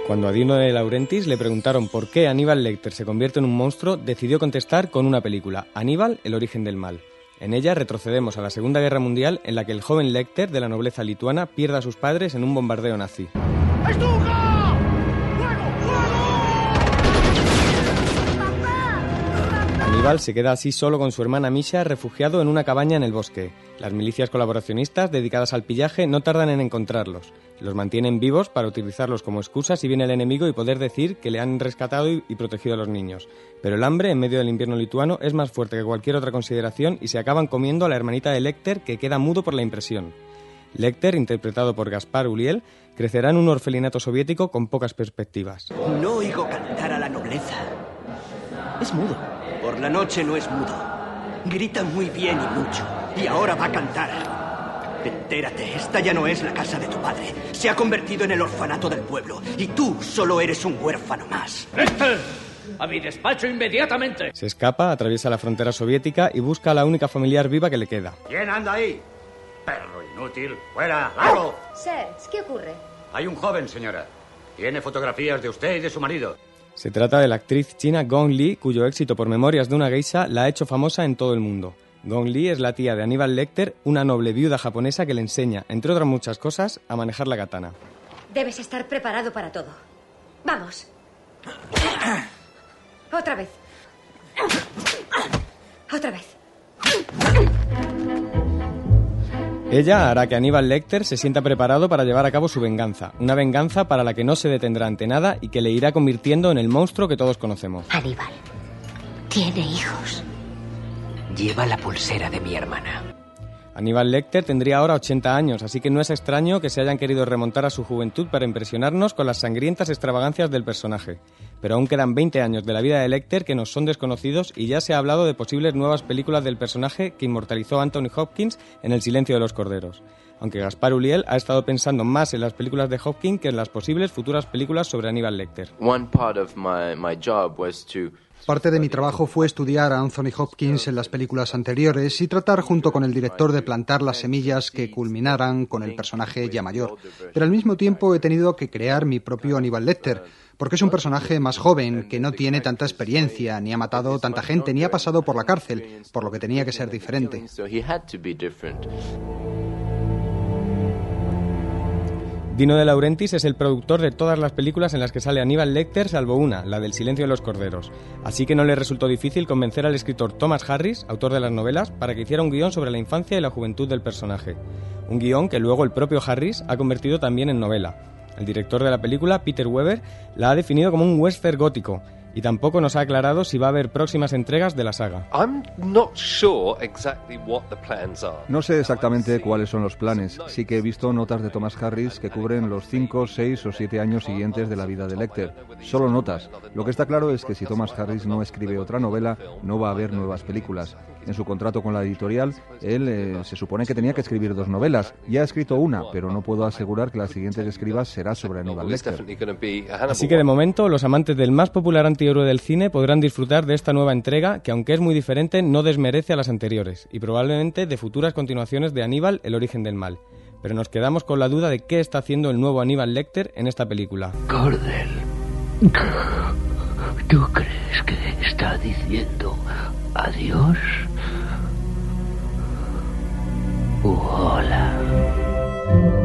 Cuando a Dino De Laurentiis le preguntaron por qué Aníbal Lecter se convierte en un monstruo, decidió contestar con una película, Aníbal, el origen del mal. En ella retrocedemos a la Segunda Guerra Mundial, en la que el joven Lecter, de la nobleza lituana, pierde a sus padres en un bombardeo nazi. Aníbal se queda así solo con su hermana Misha, refugiado en una cabaña en el bosque. Las milicias colaboracionistas dedicadas al pillaje no tardan en encontrarlos. Los mantienen vivos para utilizarlos como excusa si viene el enemigo y poder decir que le han rescatado y protegido a los niños. Pero el hambre, en medio del invierno lituano, es más fuerte que cualquier otra consideración y se acaban comiendo a la hermanita de Lecter, que queda mudo por la impresión. Lecter, interpretado por Gaspar Ulliel, crecerá en un orfelinato soviético con pocas perspectivas. No oigo cantar a la nobleza. Es mudo. Por la noche no es mudo. Grita muy bien y mucho. Y ahora va a cantar. Entérate, esta ya no es la casa de tu padre. Se ha convertido en el orfanato del pueblo. Y tú solo eres un huérfano más. ¡Lecter! ¡A mi despacho inmediatamente! Se escapa, atraviesa la frontera soviética y busca a la única familiar viva que le queda. ¿Quién anda ahí? Perro inútil. ¡Fuera! ¡Largo! Sirs, ¿qué ocurre? Hay un joven, señora. Tiene fotografías de usted y de su marido. Se trata de la actriz china Gong Li, cuyo éxito por Memorias de una geisha la ha hecho famosa en todo el mundo. Gong Li es la tía de Aníbal Lecter, una noble viuda japonesa que le enseña, entre otras muchas cosas, a manejar la katana. Debes estar preparado para todo. ¡Vamos! Otra vez. Otra vez. Ella hará que Aníbal Lecter se sienta preparado para llevar a cabo su venganza. Una venganza para la que no se detendrá ante nada y que le irá convirtiendo en el monstruo que todos conocemos. Aníbal tiene hijos. Lleva la pulsera de mi hermana. Aníbal Lecter tendría ahora 80 años, así que no es extraño que se hayan querido remontar a su juventud para impresionarnos con las sangrientas extravagancias del personaje. Pero aún quedan 20 años de la vida de Lecter que nos son desconocidos y ya se ha hablado de posibles nuevas películas del personaje que inmortalizó Anthony Hopkins en El silencio de los corderos. Aunque Gaspar Ulliel ha estado pensando más en las películas de Hopkins que en las posibles futuras películas sobre Aníbal Lecter. Parte de mi trabajo fue estudiar a Anthony Hopkins en las películas anteriores y tratar junto con el director de plantar las semillas que culminaran con el personaje ya mayor. Pero al mismo tiempo he tenido que crear mi propio Aníbal Lecter, porque es un personaje más joven, que no tiene tanta experiencia, ni ha matado tanta gente, ni ha pasado por la cárcel, por lo que tenía que ser diferente. Dino De Laurentiis es el productor de todas las películas en las que sale Aníbal Lecter, salvo una, la del Silencio de los Corderos. Así que no le resultó difícil convencer al escritor Thomas Harris, autor de las novelas, para que hiciera un guión sobre la infancia y la juventud del personaje. Un guión que luego el propio Harris ha convertido también en novela. El director de la película, Peter Weber, la ha definido como un western gótico, y tampoco nos ha aclarado si va a haber próximas entregas de la saga. No sé exactamente cuáles son los planes. Sí que he visto notas de Thomas Harris que cubren los 5, 6 o 7 años siguientes de la vida de Lecter. Solo notas. Lo que está claro es que si Thomas Harris no escribe otra novela, no va a haber nuevas películas. En su contrato con la editorial, él se supone que tenía que escribir 2 novelas. Ya ha escrito una, pero no puedo asegurar que la siguiente que escriba será sobre Aníbal Lecter. Así que de momento, los amantes del más popular antihéroe del cine podrán disfrutar de esta nueva entrega que, aunque es muy diferente, no desmerece a las anteriores y probablemente de futuras continuaciones de Aníbal, el origen del mal. Pero nos quedamos con la duda de qué está haciendo el nuevo Aníbal Lecter en esta película. Cordell, ¿tú crees que está diciendo adiós? Hola.